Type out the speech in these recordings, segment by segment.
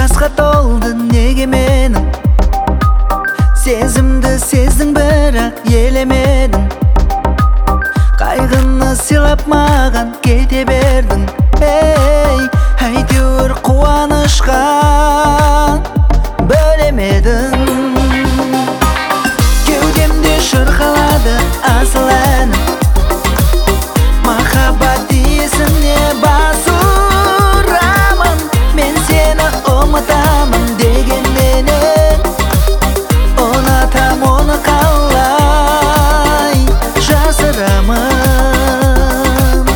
жасқа толды неге менің сезімді сездің бірақ елемедің қайғыны сыйлап маған кете бердің әйтеуір қуанышқа бөлемедің кеудемде шырқалады асыл әнім махаббат иесіне бас ұрамын мен сені ұмытамын дегенменен ұнатам оны қалай жасырамын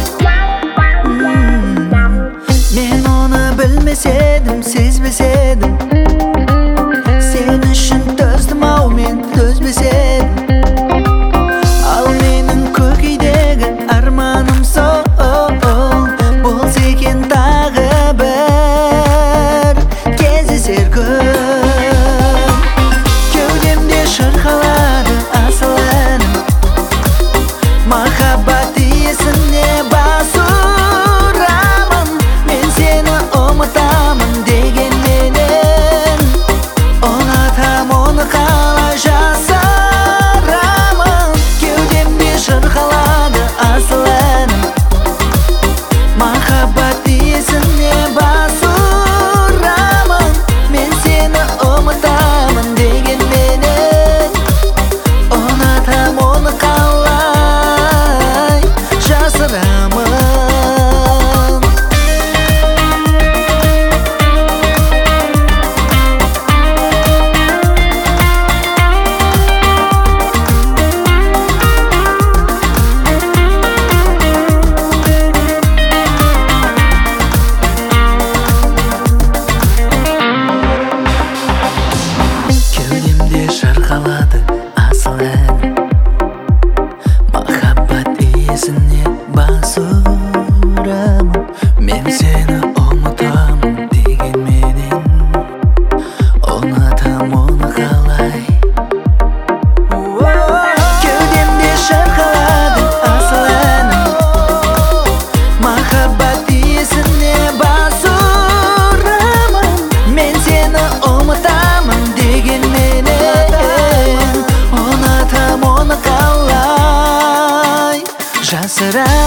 мен оны білмес едім сезбес едім сен үшін төздім ау мен төзбес едім ал менің көкейдегі арманым сол болса екен тағы бір кездесер күн кеудемде шырқалады асыл әнім махаббат иесіне бас ұрамын мен сені ұмытамын дегенменен ұнатам оны қалай жасырамын кеудемде шырқалады асыл әнім махаббат иесіне бас ұрамын мен сені ұмытамын дегенменен ұнатам оны қалай жасырамын кеудемде шырқалады асыл әнім махаббат иесіне бас ұрамын мен сені ұмытамын дегенменен ұнатам оны қалай кеудемде шырқалады асыл әнім махаббат иесіне бас ұрамын мен сені ұмытамын дегенменен ұнатам оны қалай жасырамын